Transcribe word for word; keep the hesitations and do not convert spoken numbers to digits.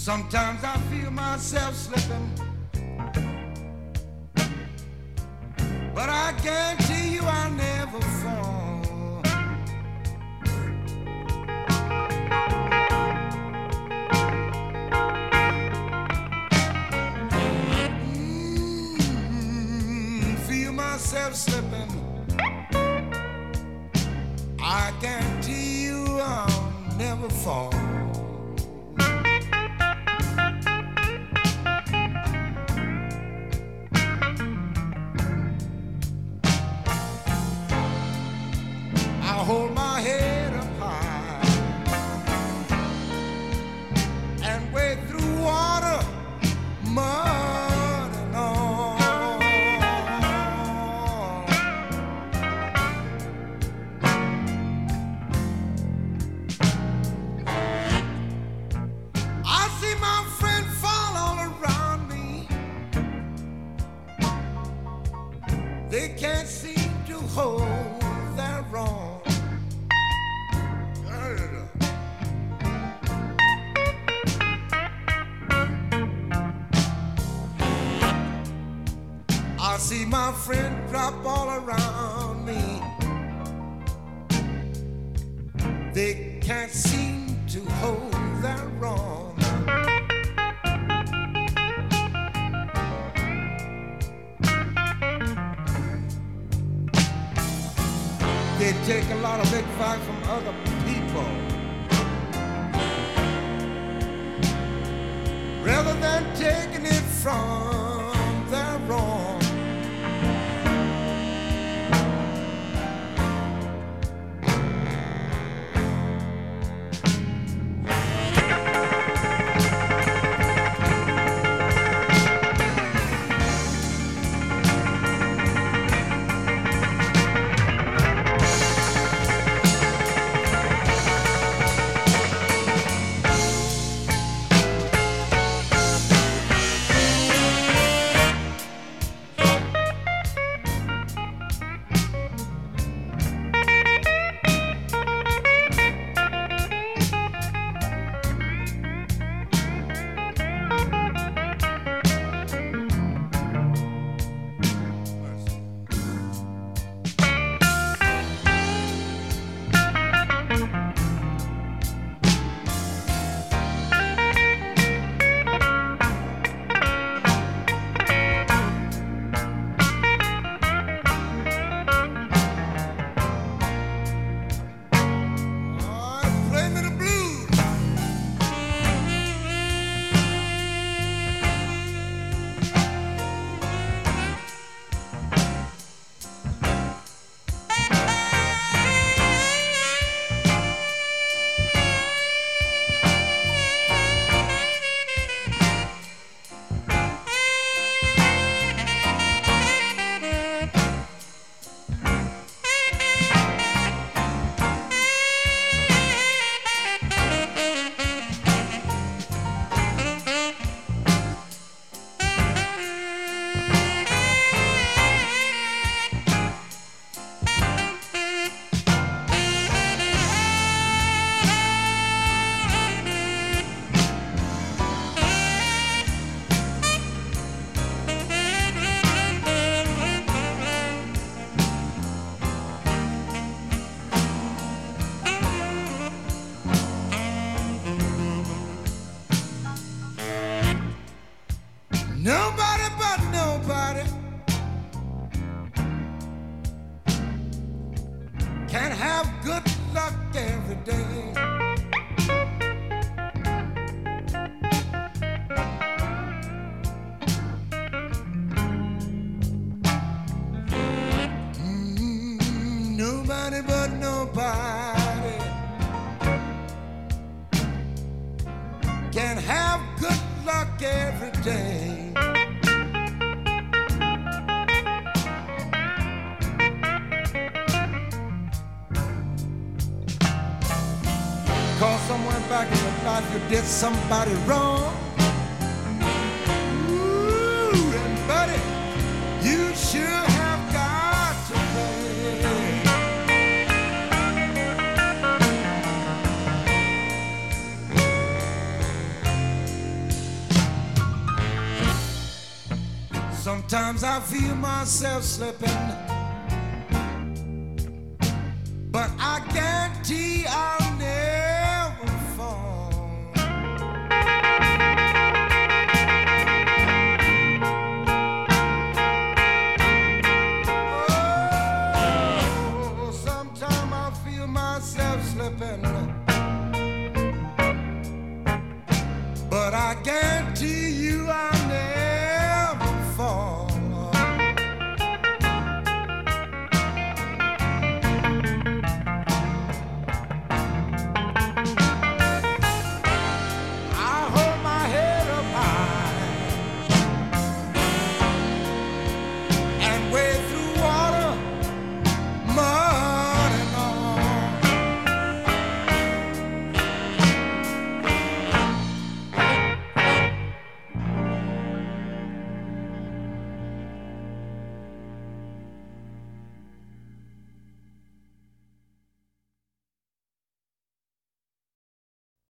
Sometimes I feel myself slipping, but I guarantee you I'll never fall. Mm, feel myself slipping, I guarantee you I'll never fall. Hold my head up high and wade through water, mud and all. I see my friend fall all around me. They can't seem to hold their wrong. I see my friend drop all around me. They can't seem to hold their wrong. They take a lot of advice from other people rather than taking it from their wrong. Nobody but nobody can have good luck every day. Mm, nobody but nobody can have good luck every day. Cause somewhere back in your life you did somebody wrong. Ooh, and buddy, you sure have got to pay. Sometimes I feel myself slipping, but I guarantee I'll never fall. Oh, sometimes I feel myself slipping, but I guarantee